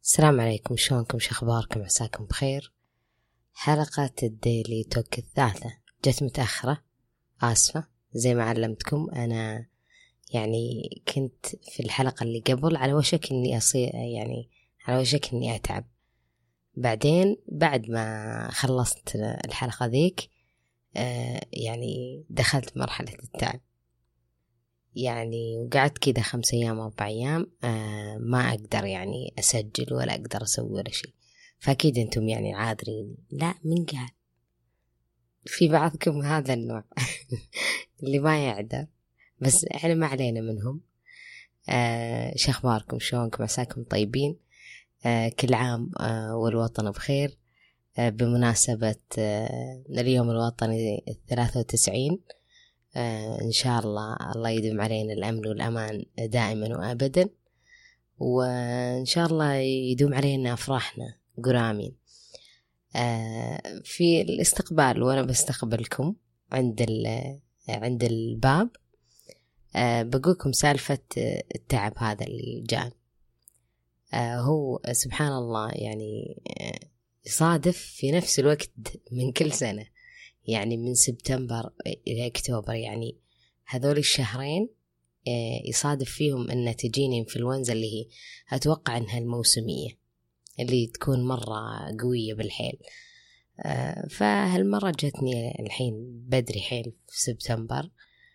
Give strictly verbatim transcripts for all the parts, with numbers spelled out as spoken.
السلام عليكم، شلونكم؟ شو اخباركم؟ عساكم بخير. حلقة الديلي توك الثالثة جت متأخرة، آسفة. زي ما علمتكم أنا يعني كنت في الحلقة اللي قبل على وشك إني أصير يعني على وشك إني أتعب. بعدين بعد ما خلصت الحلقة ذيك آه يعني دخلت مرحلة التعب، يعني وقعدت كده خمس أيام أربع أيام آه ما أقدر يعني أسجل ولا أقدر أسوي ولا شيء. فأكيد أنتم يعني عاذرين، لا من قال في بعضكم هذا النوع اللي ما يعذر، بس إحنا ما علينا منهم. آه شخباركم؟ شلونكم؟ عساكم طيبين. آه كل عام آه والوطن بخير. آه بمناسبة آه اليوم الوطني الثلاثة وتسعين، آه إن شاء الله الله يدوم علينا الأمن والأمان دائما وأبدا، وإن شاء الله يدوم علينا أفراحنا قرامين. آه في الاستقبال وأنا بستقبلكم عند عند الباب، آه بقولكم سالفة التعب هذا اللي جاء. آه هو سبحان الله يعني آه يصادف في نفس الوقت من كل سنة، يعني من سبتمبر إلى أكتوبر، يعني هذول الشهرين يصادف فيهم أن تجيني إنفلونزا اللي هي أتوقع أنها الموسمية اللي تكون مرة قوية بالحيل. فهالمرة جتني الحين بدري حيل في سبتمبر.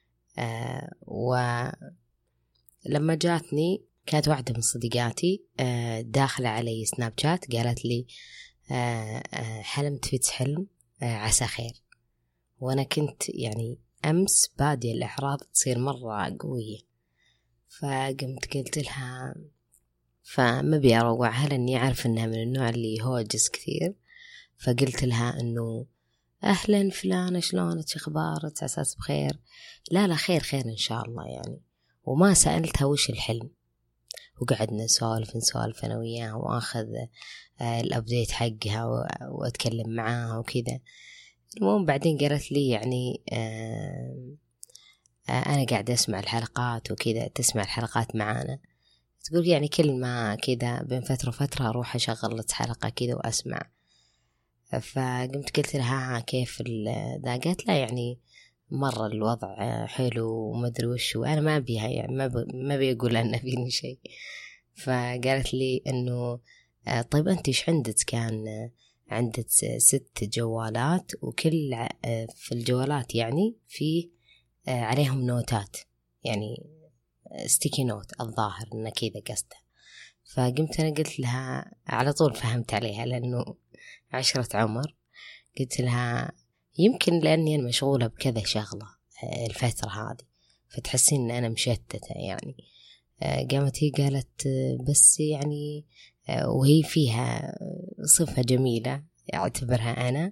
ولما جاتني كانت واحدة من صديقاتي داخلة علي سناب شات قالت لي حلمت في حلم عسى خير، وأنا كنت يعني أمس بادية الأعراض تصير مرة قوية. فقمت قلت لها، فما بي أروعها لأني أعرف أنها من النوع اللي هوجس كثير، فقلت لها أنه أهلا فلانة شلونك أخبارك أساس بخير؟ لا لا خير خير إن شاء الله يعني. وما سألتها وش الحلم، وقعدنا نسولف نسولف أنا وياها وأخذ الأبديت حقها وأتكلم معاها وكذا. المهم بعدين قالت لي يعني آه آه أنا قاعدة أسمع الحلقات وكذا، تسمع الحلقات معانا، تقول يعني كل ما كذا بين فترة وفترة أروح أشغل لك حلقة كذا وأسمع. فقمت قلت لها كيف ذا؟ قالت لا يعني مرة الوضع حلو وما أدري وش، وأنا ما بيها يعني ما ما بيقول أن فيني شيء. فقالت لي إنه آه طيب أنت إيش عندك؟ كان عندك ست جوالات وكل في الجوالات يعني في عليهم نوتات، يعني ستيكي نوت الظاهر إنه كذا قصده. فقمت أنا قلت لها على طول فهمت عليها لأنه عشرة عمر، قلت لها يمكن لأني أنا مشغولة بكذا شغلة الفترة هذه فتحسين أن أنا مشتتة يعني. قامت هي قالت بس يعني وهي فيها صفة جميلة أعتبرها أنا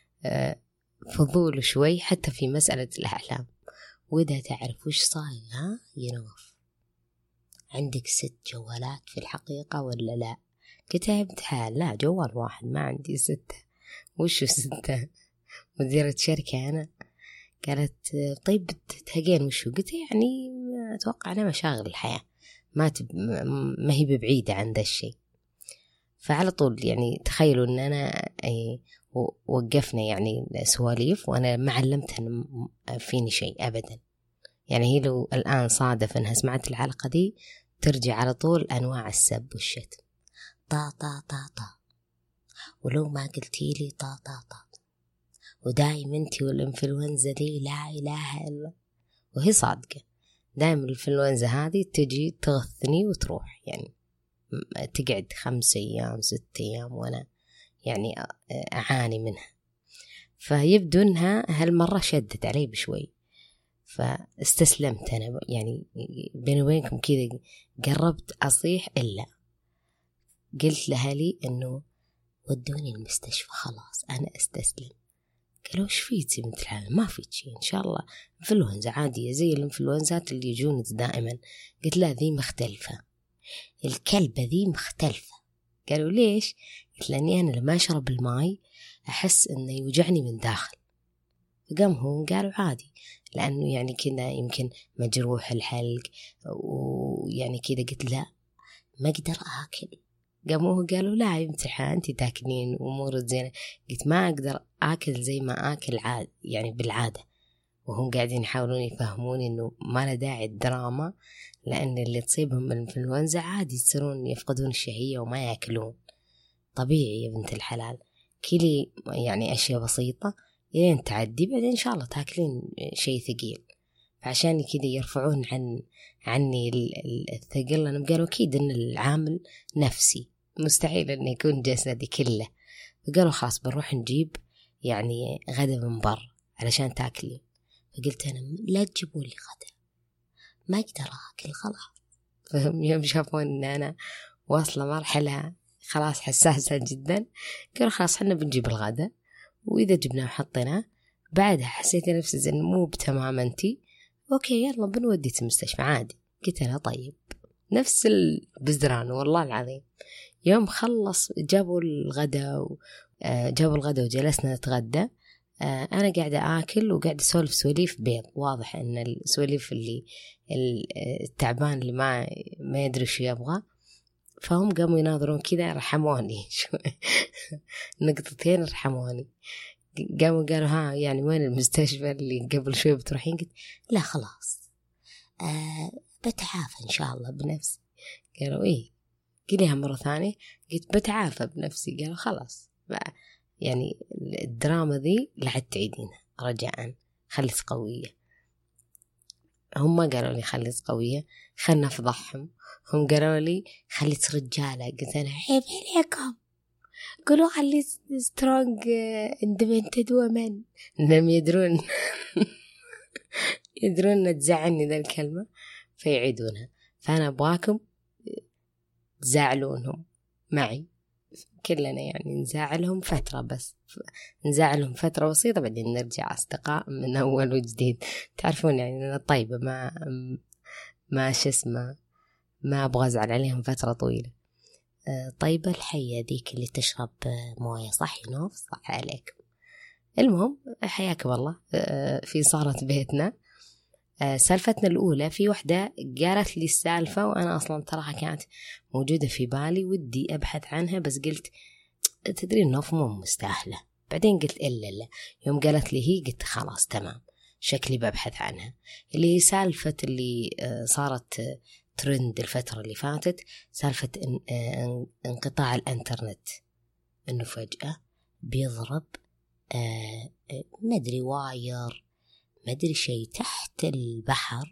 فضول شوي حتى في مسألة الأحلام، وإذا تعرف وش صاير ها ينوف عندك ست جوالات في الحقيقة ولا لا؟ قلت لها بتحال لا جوال واحد ما عندي ستة. وشو ستة؟ مديرة شركة أنا. قالت طيب بتهجين وشو؟ قلت يعني أتوقع أنا مشاغل الحياة ما تب... ما هي بعيدة عن ذا الشيء. فعلى طول يعني تخيلوا أن أنا أي وقفنا يعني سواليف وأنا ما علمتها فيني شيء أبدا. يعني هي لو الآن صادف أنها سمعت الحلقة دي ترجع على طول أنواع السب والشتم، طا طا طا طا، ولو ما قلتي لي طا طا طا، ودايم انتي والإنفلونزا دي لا إله إلا. وهي صادقة، دايم الإنفلونزا هذه تجي تغثني وتروح، يعني تقعد خمس أيام ست أيام وأنا يعني أعاني منها. فيبدو أنها هالمرة شدت علي بشوي، فاستسلمت أنا يعني بيني وبينكم كذا قربت أصيح إلا قلت لأهلي إنه ودوني المستشفى خلاص أنا أستسلم. قالوا إيش فيتي مثل هذا؟ ما فيت شيء إن شاء الله، إنفلونزا عادية زي الإنفلونزات اللي يجون دائما. قلت لا ذي مختلفة، الكلبة ذي مختلفة. قالوا ليش؟ قلت لأني أنا لما أشرب الماء أحس إنه يوجعني من داخل. قامهم قالوا عادي لأنه يعني كنا يمكن مجروح الحلق ويعني كذا. قلت لا ما أقدر آكل قاموا قالوا لا يمتحن أنت تاكلين أمور زينة. قلت ما أقدر أكل زي ما أكل عاد يعني بالعادة، وهم قاعدين يحاولون يفهموني إنه ما له داعي الدراما، لأن اللي تصيبهم من الإنفلونزا عادي يصيرون يفقدون الشهية وما يأكلون، طبيعي يا بنت الحلال، كلي يعني أشياء بسيطة لين تعدي بعدين إن شاء الله تاكلين شيء ثقيل. فعشان كذا يرفعون عن عني الثقل. أنا قالوا أكيد إن العامل نفسي، مستحيل إنه يكون جسدي كله. فقالوا خلاص بنروح نجيب يعني غدا من بر علشان تاكلين. فقلت أنا لا تجيبوا لي غدا، ما أقدر أكل خلاص. فهم يوم شافون إن أنا واصلة مرحلة خلاص حساسة جدا، قالوا خلاص حنا بنجيب الغدا، وإذا جبناه وحطيناه بعدها حسيت نفسي زين مو بتمام أنتي، أوكي يلا بنوديك المستشفى عادي. قلت أنا طيب، نفس البزران والله العظيم. يوم خلص جابوا الغدا و... جابوا الغدا وجلسنا نتغدى. أنا قاعدة آكل وقاعدة أسولف سواليف بيض، واضح أن السواليف اللي التعبان اللي ما ما يدري شو يبغى. فهم قاموا يناظرون كذا، رحموني نقطتين رحموني. قاموا قالوا ها يعني وين المستشفى اللي قبل شوي بتروحين؟ قلت لا خلاص أه بتعافى إن شاء الله بنفسي. قالوا إيه؟ قليها مرة ثانية. قلت بتعافى بنفسي. قالوا خلاص بقى يعني الدراما ذي لا عاد تعيدينها رجاءً، خليك قوية. هم ما قالوا لي خليك قوية خلنا نفضحهم، هم قالوا لي خليك رجالة. قلت أنا عيب عليكم، قولوا خلي سترونج اندبنتد ومن، إنهم يدرون يدرون أن تزعلني ذا الكلمة فيعيدونها. فأنا أبغاكم تزعلونهم معي كلنا، يعني نزعلهم فترة بس، نزعلهم فترة بسيطة بعدين نرجع أصدقاء من أول وجديد. تعرفون يعني أنا طيبة، ما ما شو اسمه ما أبغى أزعل عليهم فترة طويلة. طيبة الحية ذيك اللي تشرب موية، صح ينوف صح عليكم. المهم حياكم الله. في صارت بيتنا سالفتنا الأولى، في وحدة قالت لي السالفة وأنا أصلا تراها كانت موجودة في بالي ودي أبحث عنها، بس قلت تدري النوف مو مستاهلة. بعدين قلت إلا لا، يوم قالت لي هي قلت خلاص تمام شكلي ببحث عنها. اللي هي سالفة اللي صارت ترند الفترة اللي فاتت، سالفة انقطاع الانترنت، انه فجأة بيضرب مدري واير مدري شيء تحت البحر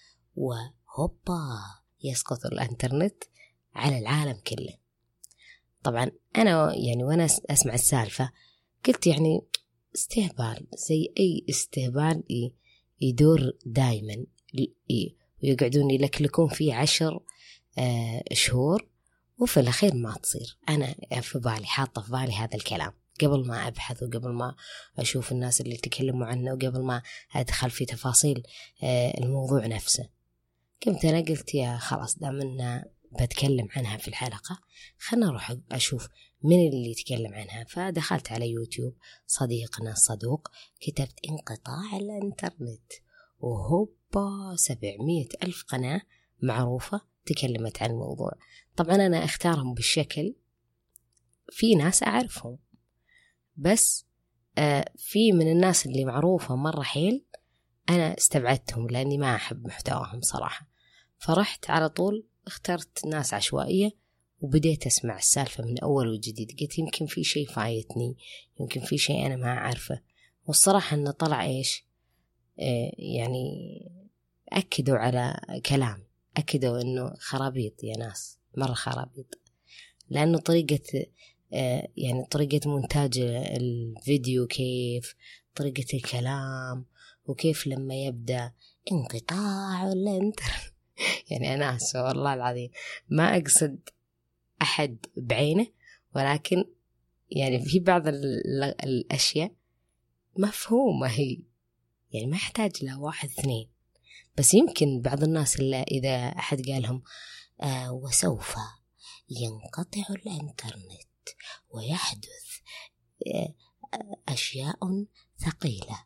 وهوبا يسقط الانترنت على العالم كله. طبعا انا يعني وانا اسمع السالفة قلت يعني استهبال زي اي استهبال يدور دايما، ويقعدون يلكلكون فيه عشر آه شهور وفي الأخير ما تصير. أنا في بالي حاطة في بالي هذا الكلام قبل ما أبحث وقبل ما أشوف الناس اللي تكلموا عنه وقبل ما أدخل في تفاصيل آه الموضوع نفسه. كنت أنا قلت يا خلاص دامنا بتكلم عنها في الحلقة خلنا نروح أشوف من اللي يتكلم عنها. فدخلت على يوتيوب صديقنا الصدوق، كتبت انقطاع الانترنت وهوبا سبعمية ألف قناة معروفة تكلمت عن الموضوع. طبعا أنا أختارهم بالشكل، في ناس أعرفهم بس آه في من الناس اللي معروفة مرة حيل أنا استبعدتهم لأني ما أحب محتواهم صراحة. فرحت على طول اخترت ناس عشوائية وبديت أسمع السالفة من أول وجديد. قلت يمكن في شيء فايتني، يمكن في شيء أنا ما أعرفه. والصراحة أنه طلع إيش يعني أكدوا على كلام، أكدوا أنه خرابيط يا ناس، مرة خرابيط. لأنه طريقة يعني طريقة مونتاج الفيديو، كيف طريقة الكلام، وكيف لما يبدأ انقطاع الانترنت يعني أنا أسوأ والله العظيم ما أقصد أحد بعينه، ولكن يعني في بعض الأشياء مفهومة هي، يعني ما يحتاج له واحد اثنين. بس يمكن بعض الناس اللي إذا أحد قالهم آه وسوف ينقطع الإنترنت ويحدث آه أشياء ثقيلة،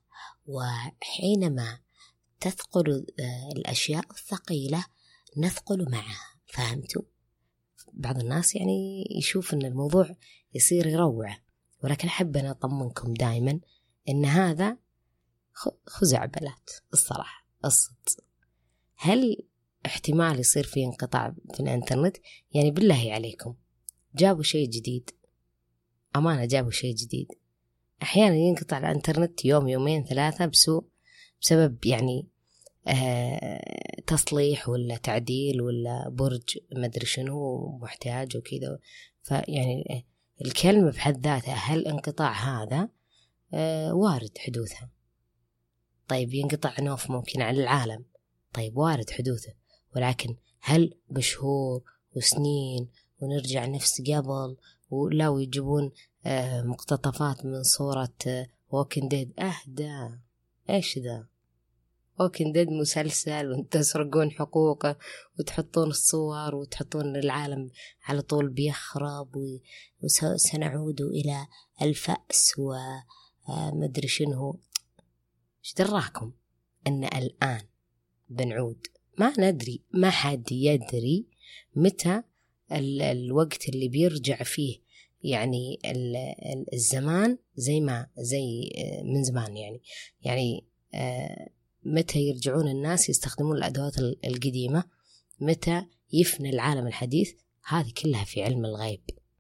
وحينما تثقل آه الأشياء الثقيلة نثقل معها، فهمتوا؟ بعض الناس يعني يشوف أن الموضوع يصير يروع، ولكن أحب أن أطمنكم دائما أن هذا خزعبلات الصراحة الصدق. هل احتمال يصير في انقطاع في الانترنت؟ يعني بالله عليكم جابوا شيء جديد، أمانة جابوا شيء جديد. أحيانا ينقطع الانترنت يوم يومين ثلاثة بسوء بسبب يعني آه تصليح ولا تعديل ولا برج مدري شنو محتاج وكذا. فيعني الكلمة بحد ذاتها، هل انقطاع هذا آه وارد حدوثها. طيب ينقطع نوف ممكن عن العالم، طيب وارد حدوثه، ولكن هل بشهور وسنين ونرجع نفس قبل ولا ويجيبون آه مقتطفات من صورة ووكينج ديد؟ أهدا إيش ذا ووكينج ديد مسلسل وتسرقون حقوقه وتحطون الصور وتحطون العالم على طول بيخرب وسنعود إلى الفأس ومدري شنو. ايش دراكم أن الآن بنعود؟ ما ندري، ما حد يدري متى ال الوقت اللي بيرجع فيه يعني الزمان زي ما زي من زمان يعني يعني آه متى يرجعون الناس يستخدمون الأدوات القديمة، متى يفنى العالم الحديث. هذه كلها في علم الغيب.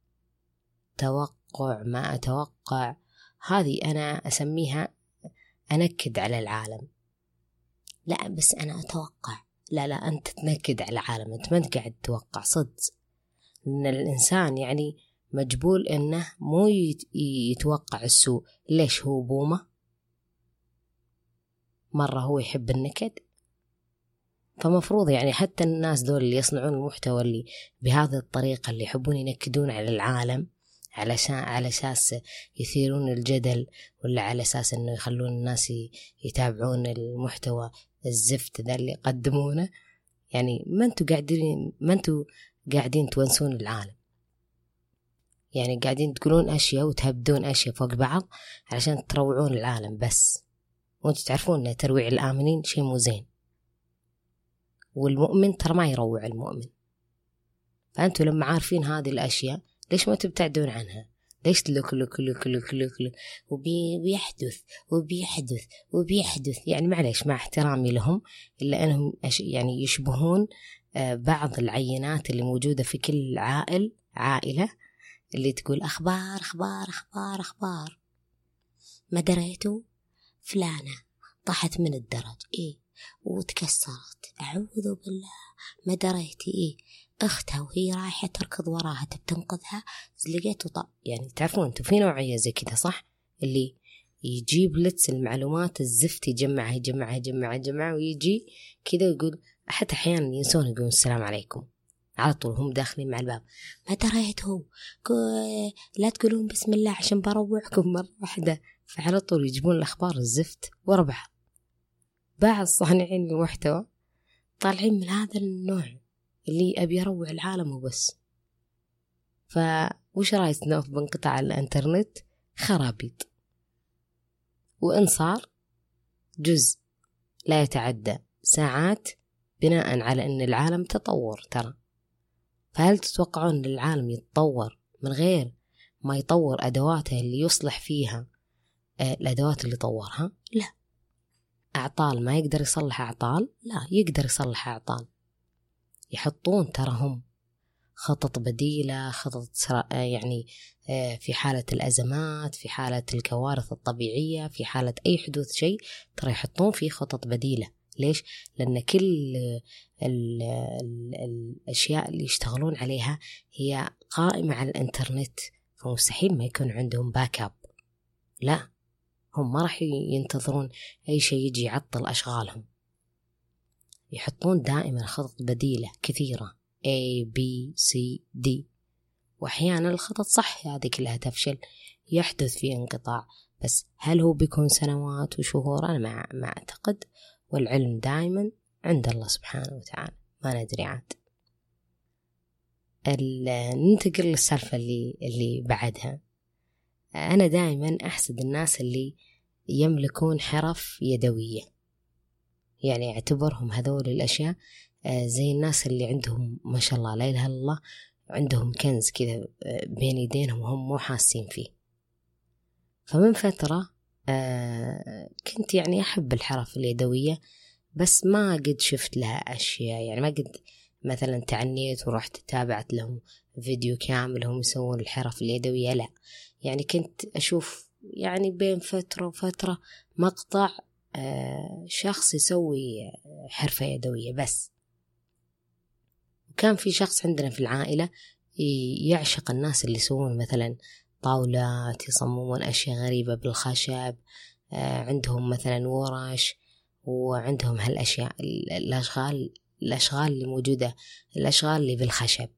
توقع ما أتوقع، هذه أنا أسميها أنكد على العالم. لا بس أنا أتوقع، لا لا أنت تنكد على العالم، أنت ما قاعد تتوقع صدق. إن الإنسان يعني مجبول إنه مو يتوقع السوء. ليش؟ هو بومة مرة هو يحب النكد، فمفروض يعني حتى الناس دول اللي يصنعون المحتوى اللي بهذه الطريقة اللي يحبون ينكدون على العالم علشان على أساس يثيرون الجدل، ولا على أساس إنه يخلون الناس يتابعون المحتوى الزفت ذا اللي يقدمونه. يعني ما أنتوا قاعدين ما أنتوا قاعدين تونسون العالم، يعني قاعدين تقولون أشياء وتهبدون أشياء فوق بعض علشان تروعون العالم بس، وأنتوا تعرفون أن ترويع الآمنين شيء مو زين، والمؤمن ترى ما يروع المؤمن. فأنتوا لما عارفين هذه الأشياء ليش ما تبتعدون عنها؟ ليش تلوك لوك لوك لوك لوك وبيحدث وبيحدث وبيحدث؟ يعني معليش مع احترامي لهم، إلا أنهم يعني يشبهون بعض العينات اللي موجودة في كل عائل عائلة اللي تقول أخبار أخبار أخبار أخبار. ما دريتوا فلانة طاحت من الدرج إيه وتكسرت، أعوذ بالله. ما دريتي إيه أختها وهي رايحة تركض وراها تنقذها زلقت وطق. يعني تعرفون أنتوا في نوعية زي كده صح، اللي يجيب لتس المعلومات الزفت يجمعها يجمعها يجمعها يجمعها ويجي كده ويقول. حتى أحيانا ينسون يقولون السلام عليكم على طول هم داخلين مع الباب. ما دريتوا لا تقولون بسم الله عشان بروعكم مرة واحدة. فعلى طول يجيبون الأخبار الزفت ورا بعض. بعض صانعين المحتوى طالعين من هذا النوع اللي أبي يروع العالم وبس. فوش رأيك نوف بانقطاع الانترنت؟ خرابيط، وإن صار جزء لا يتعدى ساعات بناء على أن العالم تطور ترى. فهل تتوقعون أن العالم يتطور من غير ما يطور أدواته اللي يصلح فيها الأدوات اللي طورها؟ لا. أعطال ما يقدر يصلح أعطال؟ لا يقدر يصلح أعطال. يحطون ترى هم خطط بديلة، خطط يعني في حالة الأزمات، في حالة الكوارث الطبيعية، في حالة أي حدوث شيء ترى يحطون فيه خطط بديلة. ليش؟ لأن كل ال ال الأشياء اللي يشتغلون عليها هي قائمة على الإنترنت، فمستحيل ما يكون عندهم باك اب. لا، هم ما راح ينتظرون أي شيء يجي يعطل أشغالهم. يحطون دائما خطط بديلة كثيرة A B C D، وأحيانا الخطط صح هذه كلها تفشل، يحدث في انقطاع. بس هل هو بيكون سنوات وشهور؟ أنا ما, ما أعتقد، والعلم دائما عند الله سبحانه وتعالى، ما ندري عاد. ننتقل للسالفة اللي, اللي بعدها. أنا دائما أحسد الناس اللي يملكون حرف يدوية، يعني اعتبرهم هذول الأشياء زي الناس اللي عندهم ما شاء الله لا إله إلا الله عندهم كنز كذا بين يدينهم وهم مو حاسين فيه. فمن فترة آه كنت يعني أحب الحرف اليدوية، بس ما قد شفت لها أشياء، يعني ما قد مثلا تعنيت ورحت تابعت لهم فيديو كامل هم يسوون الحرف اليدوية، لا يعني كنت أشوف يعني بين فترة وفترة مقطع آه شخص يسوي حرفة يدوية بس. وكان في شخص عندنا في العائلة يعشق الناس اللي يسوون مثلا طاولات، يصممون أشياء غريبة بالخشب، آه عندهم مثلا ورش وعندهم هالأشياء الأشغال الأشغال اللي موجودة، الأشغال اللي بالخشب.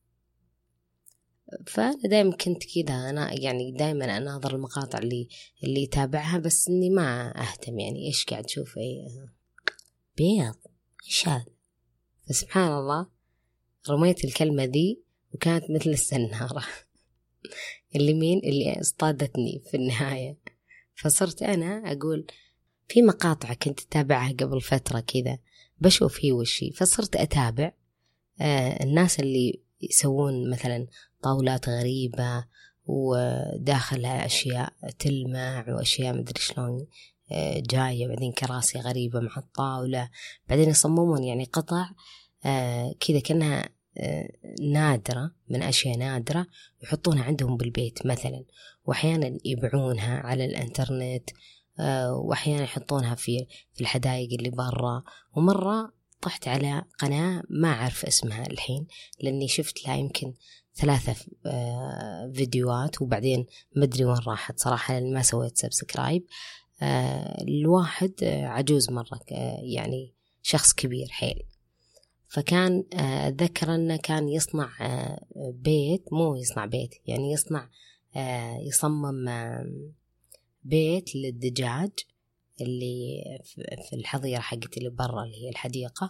فأنا دائما كنت كده، أنا يعني دائما أناظر المقاطع اللي اللي يتابعها، بس إني ما أهتم يعني إيش قاعد تشوف، إيه بيض إيش هذا. فسبحان الله رميت الكلمة دي وكانت مثل السنارة اللي مين اللي اصطادتني في النهاية. فصرت أنا أقول في مقاطع كنت أتابعها قبل فترة كذا بشوف هي وشي، فصرت أتابع آه الناس اللي يسوون مثلا طاولات غريبة وداخلها أشياء تلمع وأشياء مدري شلون آه جاية، بعدين كراسي غريبة مع الطاولة، بعدين يصممون يعني قطع آه كذا كأنها آه نادرة من أشياء نادرة يحطونها عندهم بالبيت مثلا، وأحيانا يبيعونها على الإنترنت، آه وأحيانا يحطونها في في الحدائق اللي برا. ومرة طحت على قناة ما أعرف اسمها الحين لأني شفت لها يمكن ثلاثة آه فيديوهات وبعدين مدري وين راحت صراحة لأن ما سويت سبسكرايب. آه الواحد آه عجوز مرة آه يعني شخص كبير حيل، فكان آه أتذكر أنه كان يصنع آه بيت، مو يصنع بيت يعني يصنع آه يصمم آه بيت للدجاج اللي في الحظيرة حقت اللي برا اللي هي الحديقة،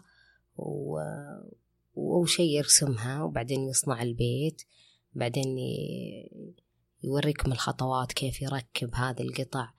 وأول شيء يرسمها وبعدين يصنع البيت، بعدين يوريكم الخطوات كيف يركب هذه القطع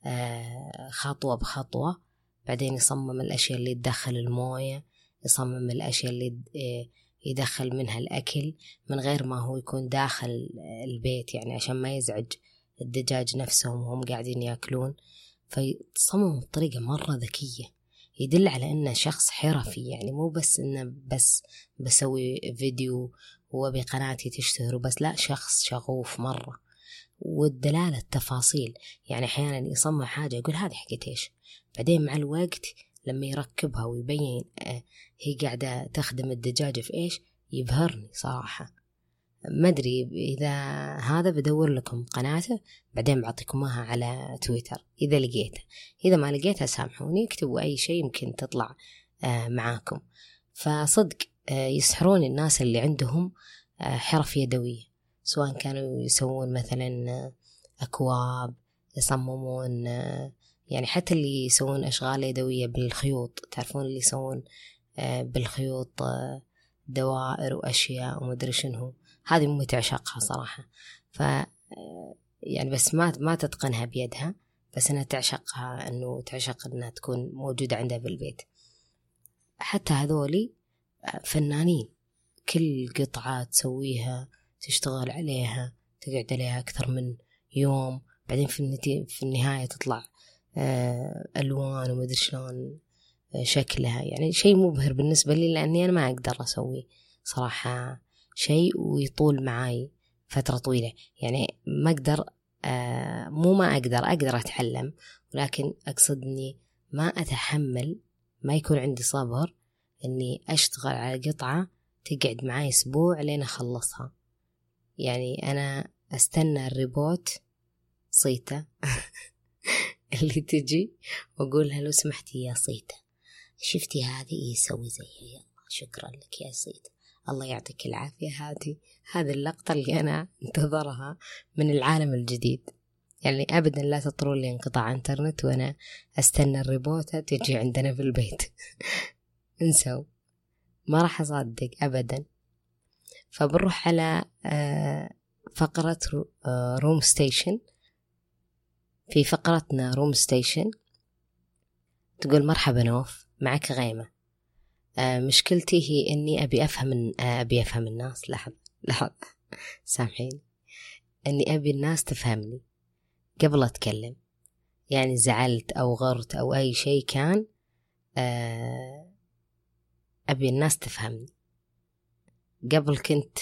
خطوة بخطوة، بعدين يصمم الأشياء اللي تدخل الموية، يصمم الأشياء اللي يدخل منها الأكل من غير ما هو يكون داخل البيت يعني عشان ما يزعج الدجاج نفسهم وهم قاعدين يأكلون. فيتصمم بطريقة مرة ذكية، يدل على أنه شخص حرفي، يعني مو بس أنه بس بسوي فيديو وبقناتي تشتهر بس، لا شخص شغوف مرة. والدلالة التفاصيل، يعني أحيانا يصمم حاجة يقول هذه حقت إيش، بعدين مع الوقت لما يركبها ويبين آه هي قاعدة تخدم الدجاج في إيش يبهرني صراحة. ما أدري إذا هذا بدور لكم قناته بعدين بعطيكمها على تويتر إذا لقيتها، إذا ما لقيتها سامحوني اكتبوا أي شيء يمكن تطلع آه معاكم. فصدق آه يسحرون الناس اللي عندهم آه حرف يدوية، سواء كانوا يسوون مثلا آه أكواب، يصممون آه يعني حتى اللي يسوون أشغال يدوية بالخيوط، تعرفون اللي يسوون آه بالخيوط آه دوائر وأشياء ومدري شنو، هذه أمي تعشقها صراحة. ف يعني بس ما ما تتقنها بيدها، بس أنا تعشقها، إنه تعشق إنها تكون موجودة عندها بالبيت. حتى هذولي فنانين، كل قطعة تسويها تشتغل عليها تقعد عليها أكثر من يوم، بعدين في في النهاية تطلع ألوان ومدري شلون شكلها، يعني شيء مبهر بالنسبة لي لأني أنا ما أقدر أسوي صراحة شيء ويطول معاي فترة طويلة، يعني ما أقدر آه مو ما أقدر أقدر أتعلم، ولكن أقصد أني ما أتحمل، ما يكون عندي صبر أني أشتغل على قطعة تقعد معاي أسبوع لين أخلصها. يعني أنا أستنى الريبوت صيتة اللي تجي وأقولها لو سمحتي يا صيتة شفتي هذه يسوي زيها، يلا شكرا لك يا صيتة الله يعطيك العافية. هذه هذه اللقطة اللي أنا انتظرها من العالم الجديد، يعني أبدا لا تطروا لي انقطاع انترنت وأنا أستنى الريبوتة تجي عندنا في البيت انسوا، ما راح أصدق أبدا. فبنروح على فقرة روم ستيشن. في فقرتنا روم ستيشن تقول مرحبا نوف، معك غيمة. آه مشكلتي هي إني أبي أفهم أبي أفهم الناس. لحظة لا سامحيني، أني أبي الناس تفهمني قبل أتكلم. يعني زعلت أو غرت أو أي شيء كان، أبي الناس تفهمني. قبل كنت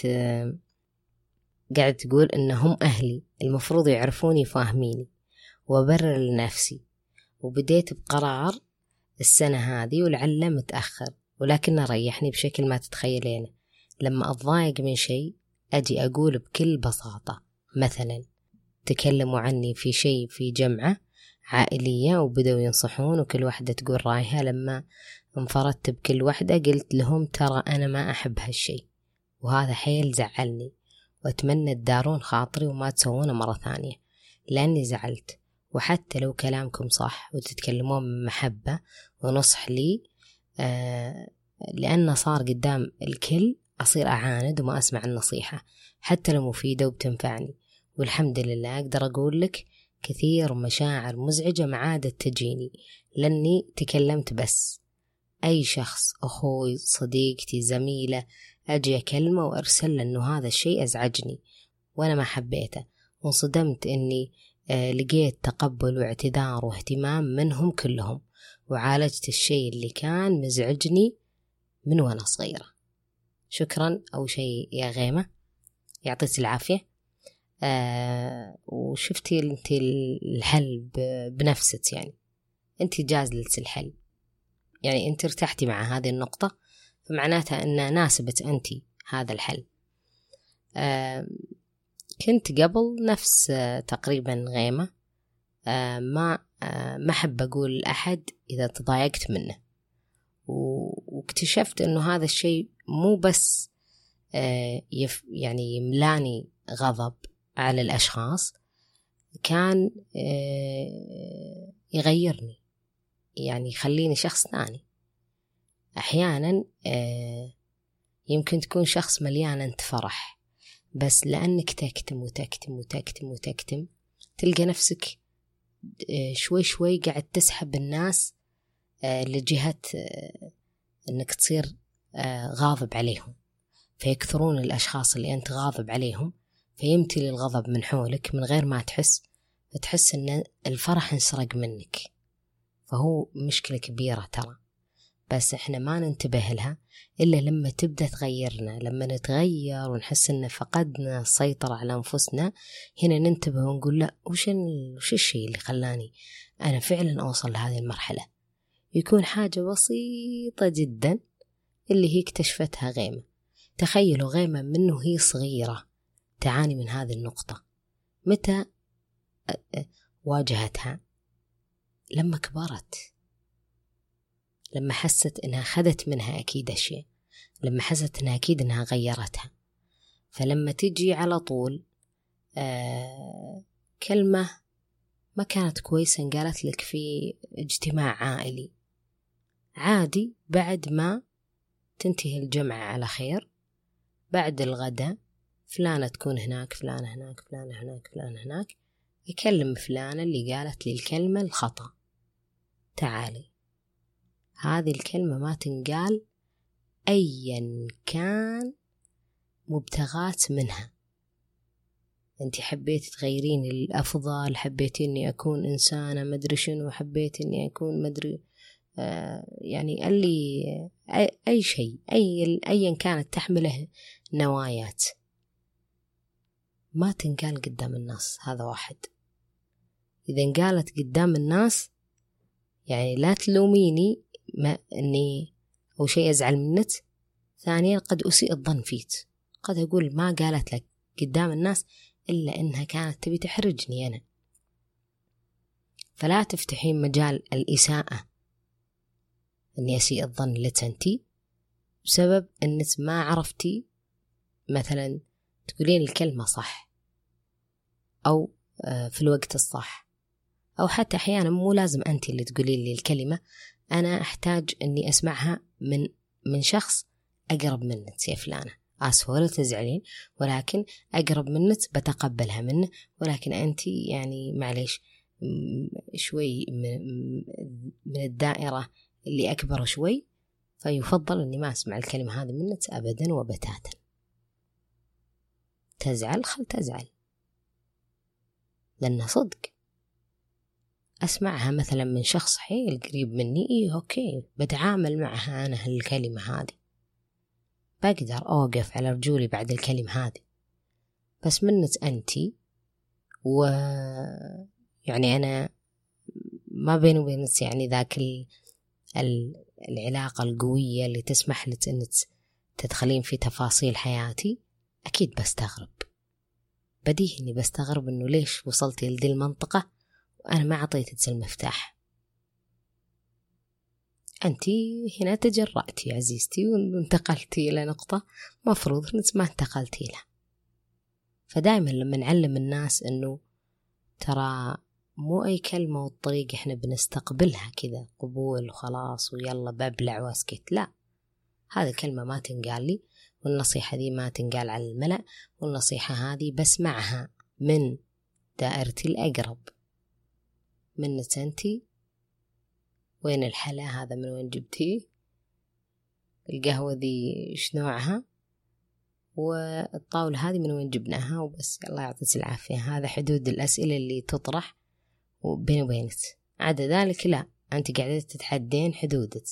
قاعد تقول إنهم أهلي المفروض يعرفوني فاهميني وأبرر لنفسي، وبديت بقرار السنة هذه ولعله متأخر ولكنه ريحني بشكل ما تتخيلينه. لما أتضايق من شيء أجي أقول بكل بساطة، مثلا تكلموا عني في شيء في جمعة عائلية وبدأوا ينصحون وكل واحدة تقول رأيها، لما انفردت بكل واحدة قلت لهم ترى أنا ما أحب هالشيء وهذا حيل زعلني، وأتمنى تدارون خاطري وما تسوونه مرة ثانية لأني زعلت. وحتى لو كلامكم صح وتتكلمون من محبة ونصح لي، آه لأنه صار قدام الكل أصير أعاند وما أسمع النصيحة حتى لو مفيدة وبتنفعني. والحمد لله أقدر أقول لك كثير مشاعر مزعجة ما عادت تجيني لأني تكلمت. بس أي شخص أخوي صديقتي زميلة أجي أكلمه وأرسل له أنه هذا الشيء أزعجني وأنا ما حبيته، وانصدمت أني آه لقيت تقبل واعتذار واهتمام منهم كلهم، وعالجت الشيء اللي كان مزعجني من وأنا صغيرة. شكرا أو شيء يا غيمة، يعطيك العافية. آه وشفتي أنت الحل بنفسك، يعني أنت جاز لك الحل، يعني أنت ارتحتي مع هذه النقطة فمعناتها أن ناسبت أنت هذا الحل. آه كنت قبل نفس آه تقريبا غيمة، آه ما آه ما أحب أقول لأحد إذا تضايقت منه، واكتشفت أنه هذا الشيء مو بس آه يف يعني يملاني غضب على الأشخاص، كان آه يغيرني، يعني يخليني شخص ثاني. أحيانا آه يمكن تكون شخص مليان أنت فرح، بس لأنك تكتم وتكتم وتكتم وتكتم تلقى نفسك آه شوي شوي قاعد تسحب الناس آه لجهة آه أنك تصير آه غاضب عليهم، فيكثرون الأشخاص اللي أنت غاضب عليهم، فيمتلي الغضب من حولك من غير ما تحس، فتحس أن الفرح انسرق منك. فهو مشكلة كبيرة ترى، بس إحنا ما ننتبه لها إلا لما تبدأ تغيرنا. لما نتغير ونحس إن فقدنا السيطرة على أنفسنا، هنا ننتبه ونقول لا، وش وش الشيء اللي خلاني أنا فعلا أوصل لهذه المرحلة. يكون حاجة بسيطة جدا اللي هي اكتشفتها غيمة. تخيلوا غيمة منه هي صغيرة تعاني من هذه النقطة، متى واجهتها؟ لما كبرت، لما حست إنها خدت منها أكيد أشياء، لما حست إنها أكيد إنها غيرتها. فلما تجي على طول آه كلمة ما كانت كويسة قالت لك في اجتماع عائلي عادي، بعد ما تنتهي الجمعة على خير، بعد الغداء فلانة تكون هناك، فلانة هناك، فلانة هناك، فلانة هناك، أكلم فلانة اللي قالت لي الكلمة الخطأ، تعالي هذه الكلمة ما تنقال أيا كان مبتغات منها. أنت حبيت تغيرين الأفضل، حبيت أني أكون إنسانة مدري شنو، حبيت أني أكون مدري آه يعني اللي أي, أي شيء أي أيا كانت تحمله نوايات، ما تنقال قدام الناس. هذا واحد. إذا انقالت قدام الناس يعني لا تلوميني ما أني أو شيء أزعل منك. ثانيا قد أسيء الظن فيك، قد أقول ما قالت لك قدام الناس إلا إنها كانت تبي تحرجني أنا. فلا تفتحين مجال الإساءة أني أسيء الظن لك أنتي بسبب أنك ما عرفتي مثلا تقولين الكلمة صح أو في الوقت الصح، أو حتى أحيانا مو لازم أنتي اللي تقولين لي الكلمة، أنا أحتاج أني أسمعها من من شخص أقرب منك يا فلانة، آسفة ولا تزعلين ولكن أقرب منك بتقبلها منه، ولكن أنتي يعني معليش شوي من الدائرة اللي أكبر شوي، فيفضل أني ما أسمع الكلمة هذه منك أبدا وبتاتا. تزعل خل تزعل، لأنه صدق. أسمعها مثلا من شخص حيل قريب مني، إيه أوكي بتعامل معها أنا هالكلمة هذه، بقدر أوقف على رجولي بعد الكلمة هذه. بس منت أنتي، و يعني أنا ما بيني وبينك يعني ذاك ال... ال... العلاقة القوية اللي تسمح لك أنك تدخلين في تفاصيل حياتي، أكيد بستغرب. بديه إني بستغرب إنه ليش وصلتي لدي المنطقة وأنا ما عطيتك المفتاح. أنتي هنا تجرأتي يا عزيزتي وانتقلتي إلى نقطة مفروض إنك ما انتقلتي لها. فدائما لما نعلم الناس إنه ترى مو أي كلمة والطريقة إحنا بنستقبلها كذا قبول وخلاص ويلا ببلع واسكت، لا، هذه الكلمة ما تنقال لي، والنصيحة دي ما تنقال على الملأ، والنصيحة هذه بسمعها من دائرتي الأقرب. منك أنتي، وين الحلا هذا من وين جبتيه، القهوة دي إيش نوعها، والطاولة هذه من وين جبناها، وبس الله يعطيك العافية. هذا حدود الأسئلة اللي تطرح بيني وبينك. عدا ذلك لا، أنت قاعدة تتحدين حدودك.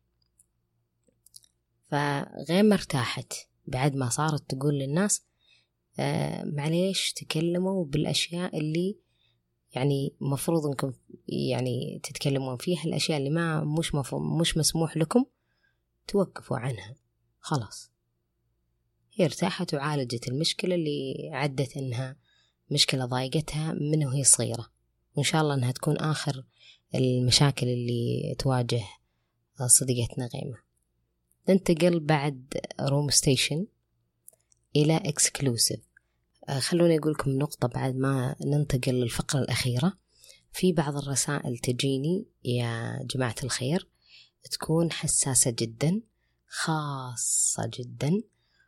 فغير مرتاحت بعد ما صارت تقول للناس آه معليش تكلموا بالأشياء اللي يعني مفروض انكم يعني تتكلمون فيها، الأشياء اللي ما مش مفهوم مش مسموح لكم توقفوا عنها. خلاص هي ارتاحت وعالجت المشكلة اللي عدت انها مشكلة ضايقتها من وهي صغيرة، وإن شاء الله أنها تكون آخر المشاكل اللي تواجه صديقتنا غيمة. ننتقل بعد روم ستيشن إلى اكسكلوسيف. خلوني أقول لكم نقطة بعد ما ننتقل للفقرة الأخيرة. في بعض الرسائل تجيني يا جماعة الخير تكون حساسة جدا، خاصة جدا،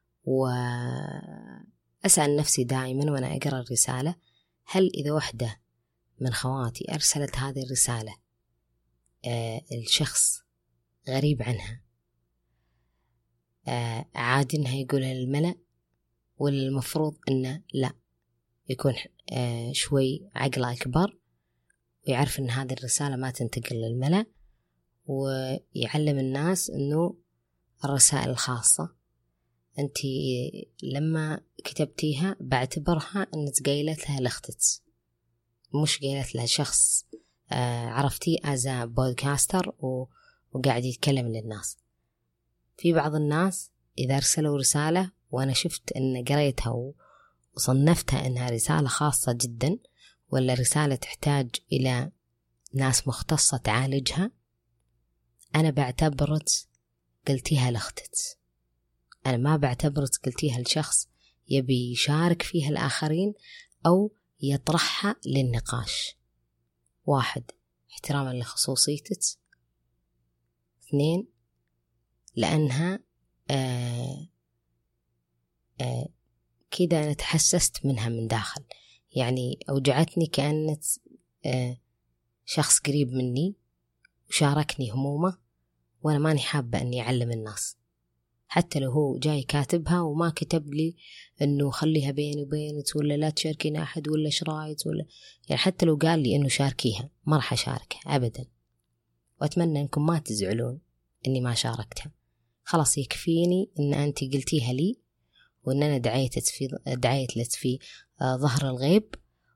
وأسأل نفسي دائما وأنا أقرأ الرسالة، هل إذا وحدة من خواتي أرسلت هذه الرسالة آه الشخص غريب عنها آه عادي إنها يقولها للملأ، ولا المفروض إنه لا يكون آه شوي عقله أكبر ويعرف إن هذه الرسالة ما تنتقل للملأ، ويعلم الناس إنه الرسائل الخاصة أنتي لما كتبتيها بعتبرها أنك قايلتها لأختك، مش قايلت لها شخص آه عرفتي أزا بودكاستر وقاعد يتكلم للناس. في بعض الناس إذا أرسلوا رسالة وأنا شفت أن قريتها وصنفتها أنها رسالة خاصة جدا، ولا رسالة تحتاج إلى ناس مختصة تعالجها، أنا بعتبرت قلتيها لأختك، أنا ما بعتبرت قلتيها لشخص يبي يشارك فيها الآخرين أو يطرحها للنقاش. واحد، احتراما لخصوصيتك. اثنين، لأنها آه آه كده أنا تحسست منها من داخل، يعني أوجعتني كأنت آه شخص قريب مني وشاركني همومه، وأنا ماني حابة أني أعلم الناس، حتى لو هو جاي كاتبها وما كتب لي أنه خليها بيني وبينك ولا لا تشاركين أحد ولا شرايط ولا يعني، حتى لو قال لي أنه شاركيها ما راح أشاركها أبدا، وأتمنى أنكم ما تزعلون أني ما شاركتها. خلاص يكفيني أن أنت قلتيها لي وأن أنا دعيتك في دعيت لك في ظهر الغيب.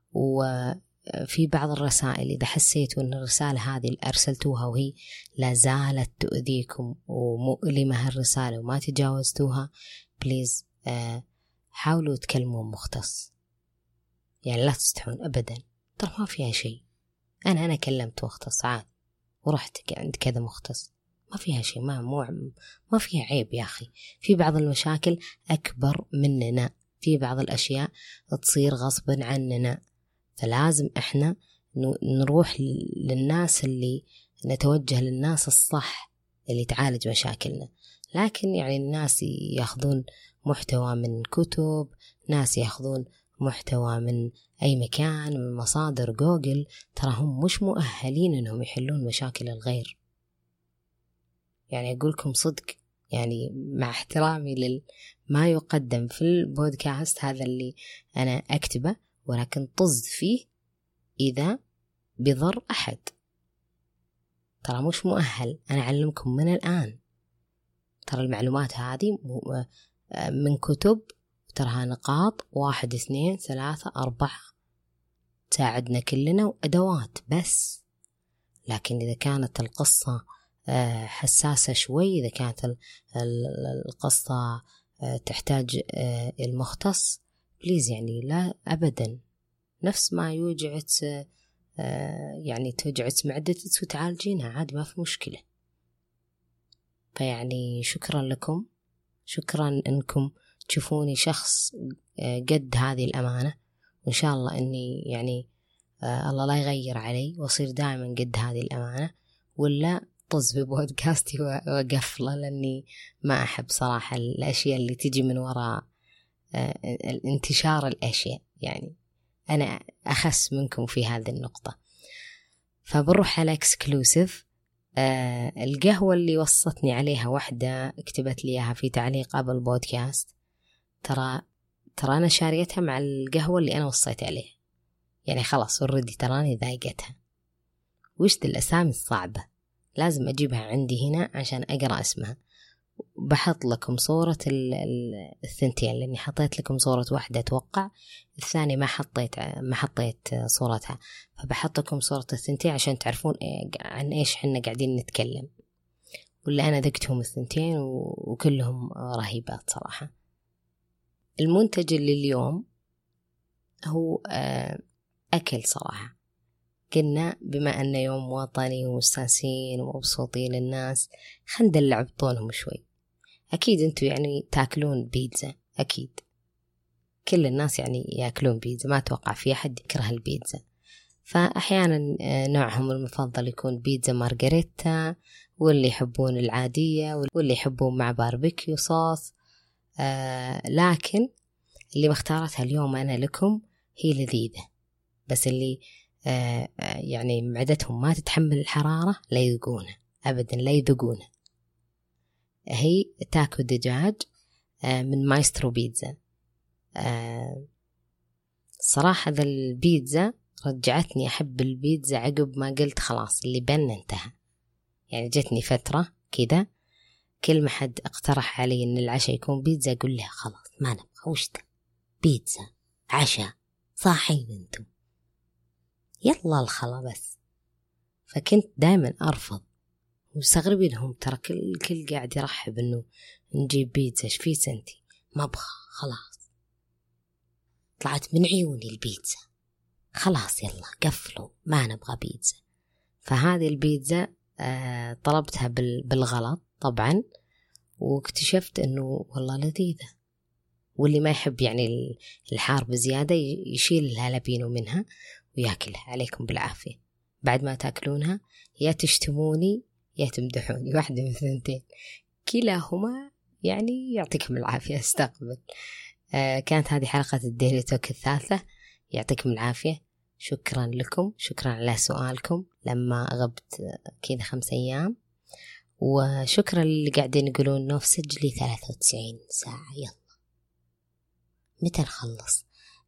وفي بعض الرسائل إذا حسيتوا أن الرسالة هذه اللي أرسلتوها وهي لا زالت تؤذيكم ومؤلمة الرسالة وما تجاوزتوها، بليز آه حاولوا تكلموا مختص، يعني لا تستحون أبدا، ترى ما فيها شيء. أنا أنا كلمت مختص عاد ورحت عند كذا مختص، ما فيها شيء، ما مو ما فيها عيب يا أخي. في بعض المشاكل أكبر مننا، في بعض الأشياء تصير غصبا عننا، فلازم إحنا نروح للناس اللي نتوجه للناس الصح اللي تعالج مشاكلنا. لكن يعني الناس يأخذون محتوى من كتب، ناس يأخذون محتوى من أي مكان، من مصادر جوجل، ترى هم مش مؤهلين إنهم يحلون مشاكل الغير. يعني أقولكم صدق، يعني مع احترامي لما يقدم في البودكاست هذا اللي أنا أكتبه، ولكن طز فيه إذا بضر أحد. ترى مش مؤهل، أنا أعلمكم من الآن. ترى المعلومات هذه من كتب، ترى نقاط واحد اثنين ثلاثة أربعة تساعدنا كلنا وأدوات بس. لكن إذا كانت القصة حساسة شوي، إذا كانت القصة تحتاج المختص، بليز يعني لا أبدا. نفس ما يوجعت يعني توجعت معدتك وتعالجينها عادي، ما في مشكلة. فيعني شكرا لكم، شكرا أنكم تشوفوني شخص قد هذه الأمانة، وإن شاء الله أني يعني الله لا يغير علي وأصير دائما قد هذه الأمانة، ولا طز ببودكاستي وقفله، لأني ما أحب صراحة الأشياء اللي تجي من وراء انتشار الأشياء. يعني أنا أخس منكم في هذه النقطة. فبروح على اكسكلوسيف. آه القهوة اللي وصتني عليها واحدة كتبت لي إياها في تعليق قبل بودكاست، ترى ترى أنا شاريتها مع القهوة اللي أنا وصيت عليها، يعني خلاص وردي تراني ذايقتها. وش ذي الأسامي الصعبة، لازم أجيبها عندي هنا عشان أقرأ اسمها. بحط لكم صورة الثنتين، لأني حطيت لكم صورة واحدة أتوقع، الثانية ما حطيت ما حطيت صورتها، فبحط لكم صورة الثنتين عشان تعرفون عن إيش حنا قاعدين نتكلم. ولا أنا ذقتهم الثنتين وكلهم رهيبات صراحة. المنتج اللي اليوم هو أكل صراحة. قلنا بما أنه يوم وطني ومستانسين ومبسوطين الناس، خلينا ندلع بطونهم شوي. أكيد أنتوا يعني تاكلون بيتزا، أكيد كل الناس يعني يأكلون بيتزا، ما أتوقع في أحد يكره البيتزا. فأحيانا نوعهم المفضل يكون بيتزا مارغريتا، واللي يحبون العادية، واللي يحبون مع باربيكيو صوص. آه لكن اللي مختارتها اليوم أنا لكم هي لذيذة، بس اللي آه يعني معدتهم ما تتحمل الحرارة لا يذوقونها أبدا، لا يذوقونها. هي تاكو دجاج آه من مايسترو بيتزا. آه صراحة ذا البيتزا رجعتني أحب البيتزا عقب ما قلت خلاص اللي بن انتهى. يعني جتني فترة كذا كل ما حد اقترح علي إن العشاء يكون بيتزا أقول له خلاص ما نبغى، وش ده بيتزا عشاء صاحين انتم، يلا الخلا بس. فكنت دائما أرفض، ومستغربينهم ترى كل كل قاعد يرحب إنه نجيب بيتزا، إيش في سنتي ما أبغى خلاص، طلعت من عيوني البيتزا خلاص يلا قفلوا ما نبغى بيتزا. فهذه البيتزا آه طلبتها بالغلط طبعا، واكتشفت إنه والله لذيذة. واللي ما يحب يعني الحار بزيادة يشيل الهالبينو منها وياكلها، عليكم بالعافية. بعد ما تاكلونها يا تشتموني يا تمدحوني، واحدة من الثنتين، كلاهما يعني يعطيكم العافية. استقبل. آه كانت هذه حلقة الديلي توك الثالثة، يعطيكم العافية. شكرا لكم، شكرا على سؤالكم لما غبت كذا خمس أيام، وشكرا اللي قاعدين يقولون إنه سجلي ثلاثة وتسعين ساعة. يلا متى نخلص؟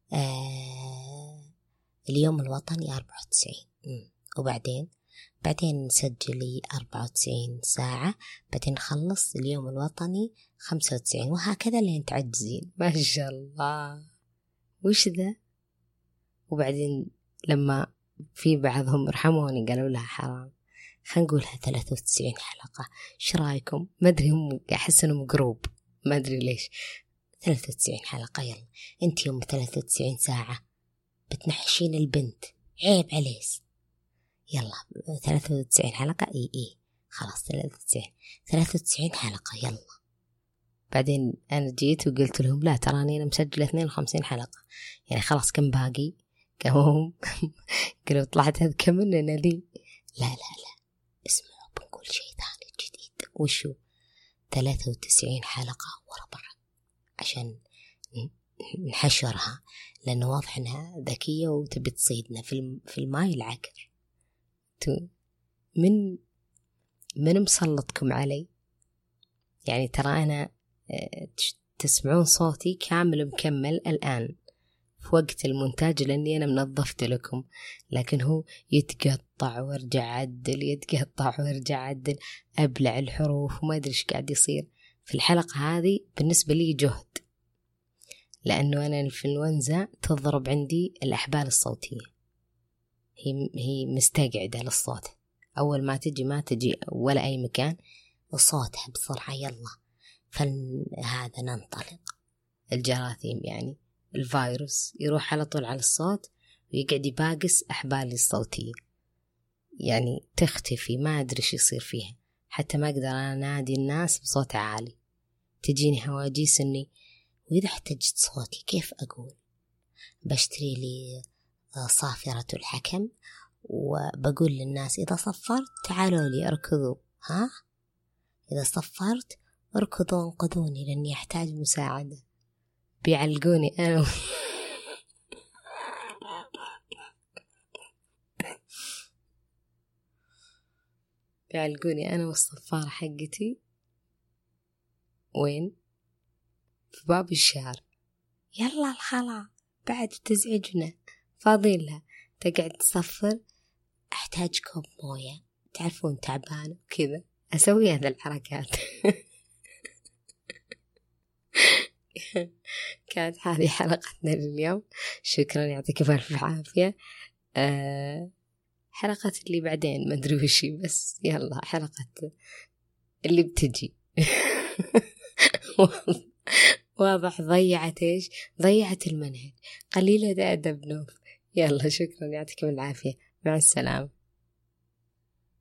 آه اليوم الوطني أربعة وتسعين، وبعدين بعدين نسجلي أربعة وتسعين ساعة، بعدين نخلص اليوم الوطني خمسة وتسعين، وهكذا لين تعجزين. ما شاء الله وش ذا. وبعدين لما في بعضهم رحموني قالوا لها حرام خلينا نقولها ثلاثة وتسعين حلقة، ايش رايكم؟ ما ادري هم احس انهم جروب، ما ادري ليش. ثلاثة وتسعين حلقة يلا. انت يوم ثلاثة وتسعين ساعة بتنحشين البنت، عيب عليس. يلا ثلاثة وتسعين حلقة، اي اي خلاص ثلاثة وتسعين ثلاثة وتسعين حلقة يلا. بعدين انا جيت وقلت لهم لا تراني انا مسجلة اثنين وخمسين حلقة، يعني خلاص كم باقي؟ قاموا قالوا طلعت هذا كم مننا ذي. لا لا لا اسمعوا بنقول شيء ثاني جديد. وشو؟ ثلاثة وتسعين حلقة ورا بعض عشان نحشرها، لأنه واضح أنها ذكية وتبي تصيدنا في في الماي العكر. من من مسلطكم علي؟ يعني ترى أنا تسمعون صوتي كامل مكمل الآن في وقت المونتاج لأني أنا منظفت لكم، لكن هو يتقطع وارجع عدل، يتقطع وارجع عدل، أبلع الحروف وما أدري إيش قاعد يصير في الحلقة هذه. بالنسبة لي جهد، لأنه أنا الإنفلونزا تضرب عندي الأحبال الصوتية، هي هي مستقعدة للصوت، أول ما تجي ما تجي ولا أي مكان، وصوتها بسرعة يلا فهذا ننطلق. الجراثيم يعني الفيروس يروح على طول على الصوت ويقعد يباقس أحبالي الصوتية، يعني تختفي، ما أدري إيش يصير فيها، حتى ما أقدر أنادي الناس بصوت عالي، تجيني هواجيس إني وإذا احتجت صوتي كيف أقول؟ بشتري لي صافرة الحكم وبقول للناس إذا صفرت تعالوا لي اركضوا، ها إذا صفرت اركضوا انقذوني لأني أحتاج مساعدة. بيعلقوني أنا بيعلقوني أنا والصفارة حقتي وين؟ في باب الشارع. يلا الخلا بعد تزعجنا، فاضين لها، تقعد تصفر، أحتاج كوب موية، تعرفون تعبانة وكذا، أسوي هذا الحركات. كانت هذه حلقتنا لليوم، شكرا، يعطيك ألف عافية. أه حلقة اللي بعدين ما أدري وشي، بس يلا حلقة اللي بتجي. واضح ضيعت إيش؟ ضيعت المنهج، قليلة أدب نوف. يلا شكرا، يعطيكم العافية، مع السلامة.